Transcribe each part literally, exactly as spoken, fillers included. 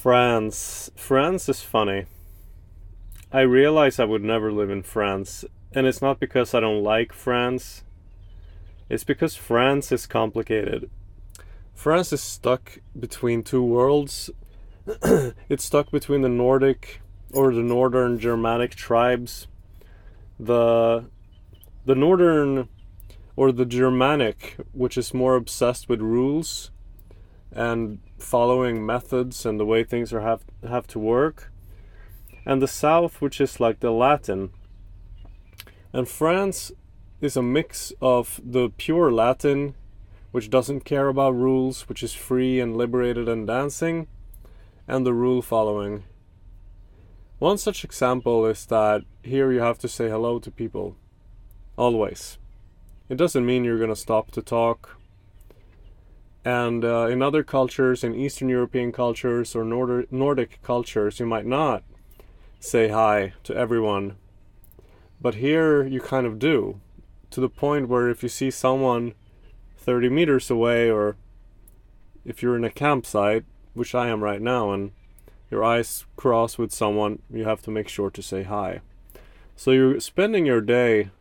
France. France is funny. I realize I would never live in France, and it's not because I don't like France. It's because France is complicated. France is stuck between two worlds. It's stuck between the Nordic or the northern Germanic tribes. The the northern or the Germanic, which is more obsessed with rules and following methods and the way things are have have to work, and the south, which is like the Latin. And France is a mix of the pure Latin, which doesn't care about rules, which is free and liberated and dancing, and the rule following. One such example is that here you have to say hello to people. Always. It doesn't mean you're gonna stop to talk. And uh, in other cultures, in Eastern European cultures or Nord- Nordic cultures, you might not say hi to everyone. But here you kind of do. To the point where if you see someone thirty meters away, or if you're in a campsite, which I am right now, and your eyes cross with someone, you have to make sure to say hi. So you're spending your day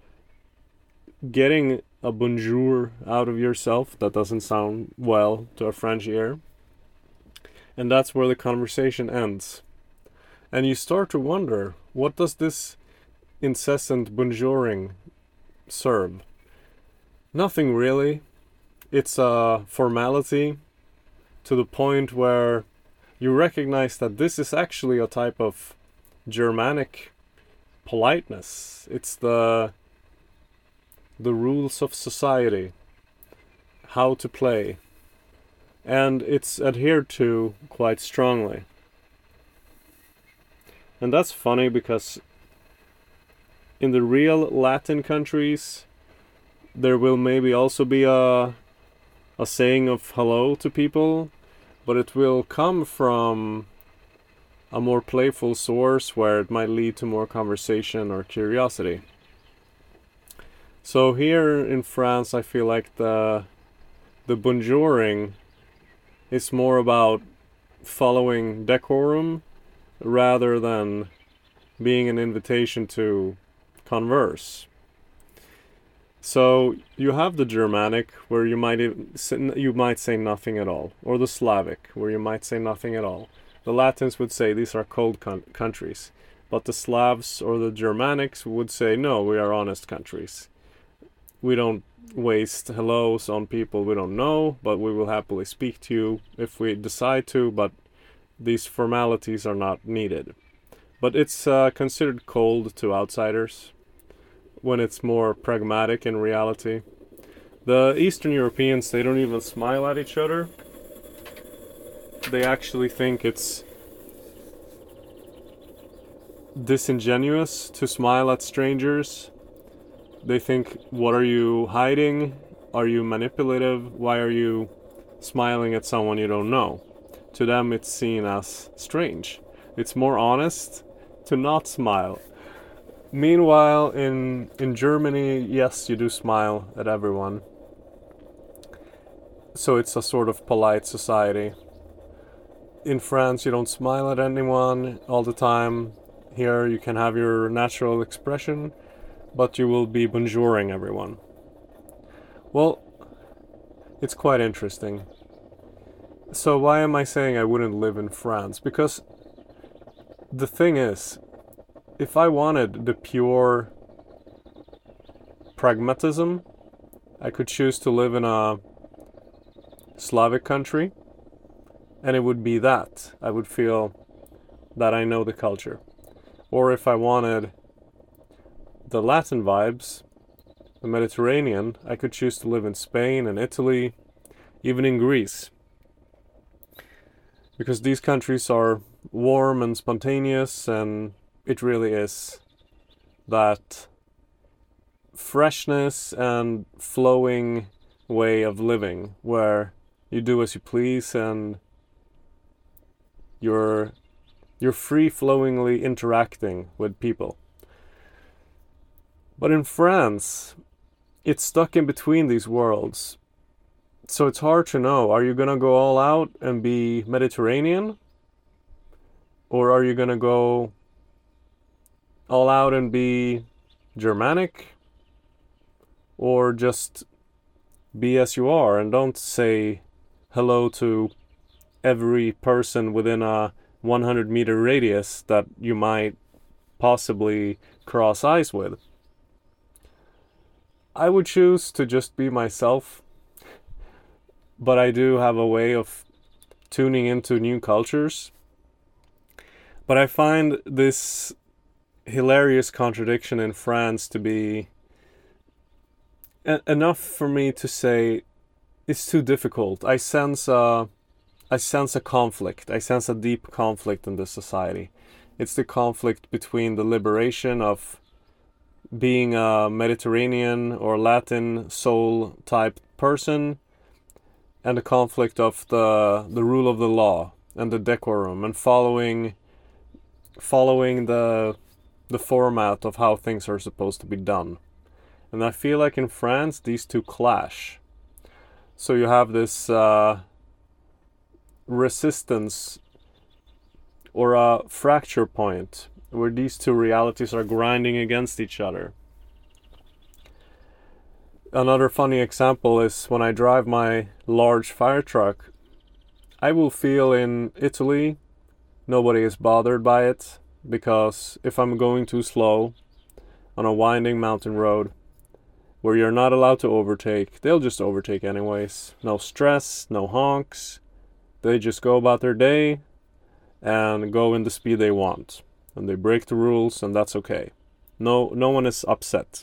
getting a bonjour out of yourself that doesn't sound well to a French ear. And that's where the conversation ends. And you start to wonder, what does this incessant bonjouring serve? Nothing really. It's a formality to the point where you recognize that this is actually a type of Germanic politeness. It's the the rules of society, how to play, and it's adhered to quite strongly. And that's funny because in the real Latin countries, there will maybe also be a a saying of hello to people, but it will come from a more playful source where it might lead to more conversation or curiosity. So here in France, I feel like the the bonjouring is more about following decorum rather than being an invitation to converse. So you have the Germanic, where you might you might say nothing at all, or the Slavic, where you might say nothing at all. The Latins would say these are cold con- countries, but the Slavs or the Germanics would say no, we are honest countries. We don't waste hellos on people we don't know, but we will happily speak to you if we decide to, but these formalities are not needed. But it's uh, considered cold to outsiders when it's more pragmatic in reality. The Eastern Europeans, they don't even smile at each other. They actually think it's disingenuous to smile at strangers. They think, what are you hiding? Are you manipulative? Why are you smiling at someone you don't know? To them, it's seen as strange. It's more honest to not smile. Meanwhile, in in Germany, yes, you do smile at everyone. So it's a sort of polite society. In France, you don't smile at anyone all the time. Here, you can have your natural expression, but you will be bonjouring everyone. Well, it's quite interesting. So why am I saying I wouldn't live in France? Because the thing is, if I wanted the pure pragmatism, I could choose to live in a Slavic country, and it would be that. I would feel that I know the culture. Or if I wanted the Latin vibes, the Mediterranean, I could choose to live in Spain and Italy, even in Greece. Because these countries are warm and spontaneous, and it really is that freshness and flowing way of living where you do as you please and you're you're free-flowingly interacting with people. But in France, it's stuck in between these worlds. So it's hard to know, are you gonna go all out and be Mediterranean? Or are you gonna go all out and be Germanic? Or just be as you are and don't say hello to every person within a one hundred meter radius that you might possibly cross eyes with? I would choose to just be myself, but I do have a way of tuning into new cultures. But I find this hilarious contradiction in France to be e- enough for me to say it's too difficult. I sense a, I sense a conflict. I sense a deep conflict in this society. It's the conflict between the liberation of being a Mediterranean or Latin soul type person and the conflict of the the rule of the law and the decorum and following following the the format of how things are supposed to be done. And I feel like in France these two clash. So you have this uh, resistance or a fracture point where these two realities are grinding against each other. Another funny example is when I drive my large fire truck, I will feel in Italy nobody is bothered by it, because if I'm going too slow on a winding mountain road where you're not allowed to overtake, they'll just overtake anyways. No stress, no honks. They just go about their day and go in the speed they want. And they break the rules, and that's okay. No, no one is upset.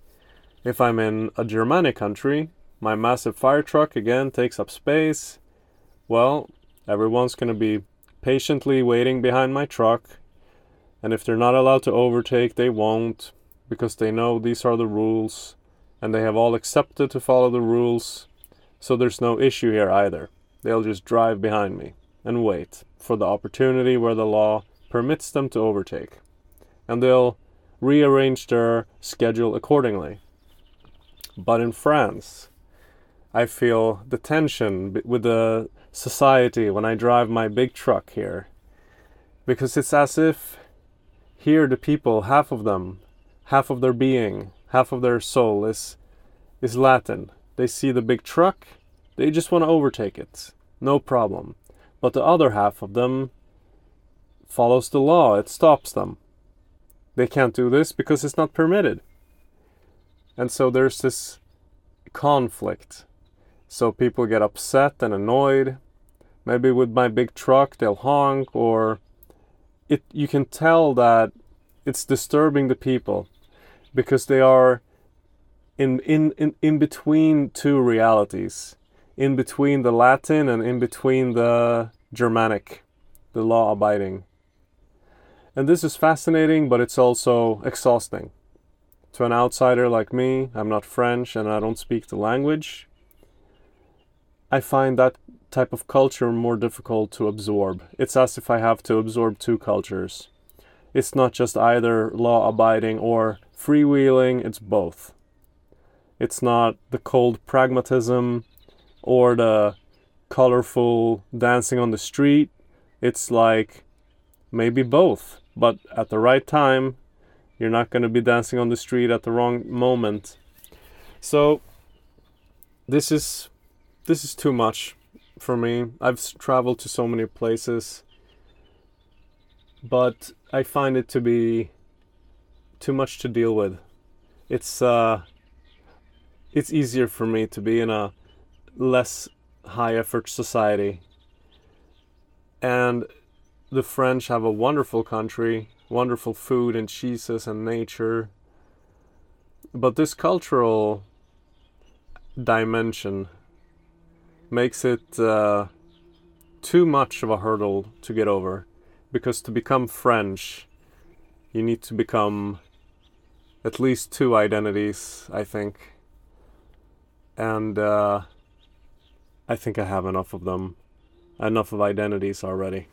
If I'm in a Germanic country, my massive fire truck again takes up space. Well, everyone's gonna be patiently waiting behind my truck, and if they're not allowed to overtake, they won't, because they know these are the rules, and they have all accepted to follow the rules, so there's no issue here either. They'll just drive behind me and wait for the opportunity where the law permits them to overtake, and they'll rearrange their schedule accordingly. But in France, I feel the tension with the society when I drive my big truck here, because it's as if here the people, half of them, half of their being, half of their soul is is Latin. They see the big truck, they just want to overtake it, no problem. But the other half of them follows the law, it stops them. They can't do this because it's not permitted. And so there's this conflict. So people get upset and annoyed. Maybe with my big truck they'll honk, or it you can tell that it's disturbing the people because they are in in, in, in between two realities. In between the Latin and in between the Germanic, the law-abiding. And this is fascinating, but it's also exhausting. To an outsider like me, I'm not French and I don't speak the language. I find that type of culture more difficult to absorb. It's as if I have to absorb two cultures. It's not just either law-abiding or freewheeling, it's both. It's not the cold pragmatism or the colorful dancing on the street. It's like maybe both, but at the right time. You're not going to be dancing on the street at the wrong moment. So this is this is too much for me. I've traveled to so many places, but I find it to be too much to deal with. It's uh it's easier for me to be in a less high effort society. And the French have a wonderful country, wonderful food and cheeses and nature. But this cultural dimension makes it uh, too much of a hurdle to get over. Because to become French, you need to become at least two identities, I think. And uh, I think I have enough of them, enough of identities already.